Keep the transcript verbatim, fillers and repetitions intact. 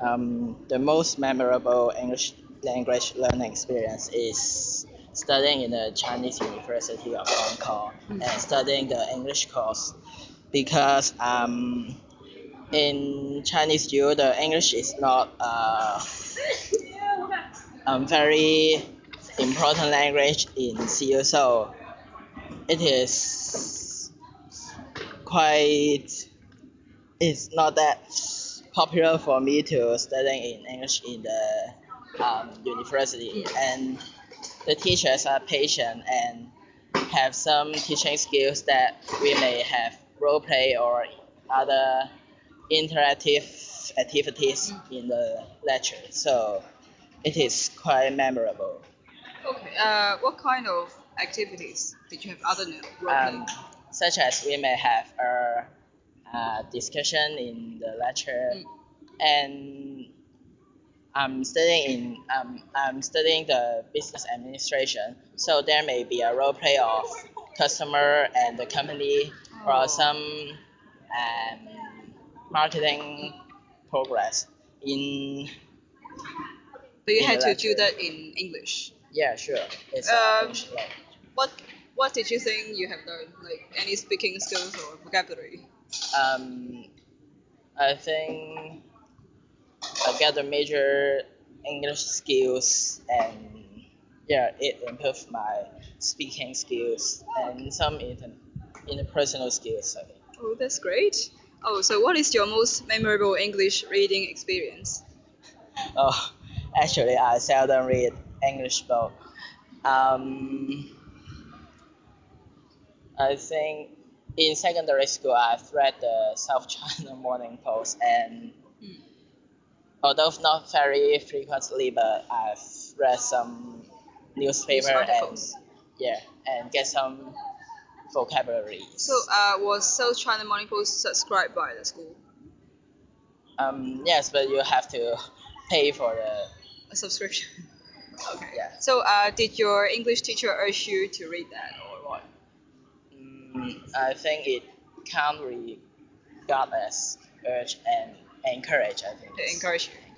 Um, the most memorable English language learning experience is studying in the Chinese University of Hong Kong and studying the English course because um, in Chinese U the English is not uh, a very important language in C U, so it is quite it's not that popular for me to studying in English in the um, university, and the teachers are patient and have some teaching skills that we may have role play or other interactive activities in the lecture. So it is quite memorable. Okay. Uh, what kind of activities did you have other than role play? Um, such as we may have a, a discussion in the lecture, Mm. and I'm studying in um, I'm studying the business administration, so there may be a role play of customer and the company Oh. or some um, marketing progress in So you in had the to do lecture. that in English. Yeah, sure. It's Um, uh, English language. What What did you think you have learned? Like any speaking skills or vocabulary? Um, I think I got the major English skills, and yeah, it improved my speaking skills and some inter- interpersonal skills. I think. Oh, that's great. Oh, so what is your most memorable English reading experience? Oh, actually, I seldom read English book. Um, I think in secondary school I've read the South China Morning Post, and Hmm. although not very frequently, but I've read some newspaper News and articles. yeah, and get some vocabulary. So, uh, was South China Morning Post subscribed by the school? Um, yes, but you have to pay for the A subscription. Okay. yeah. So, uh, did your English teacher urge you to read that or what? Mm, I think it can't really got as urge and encourage. I think. To encourage you?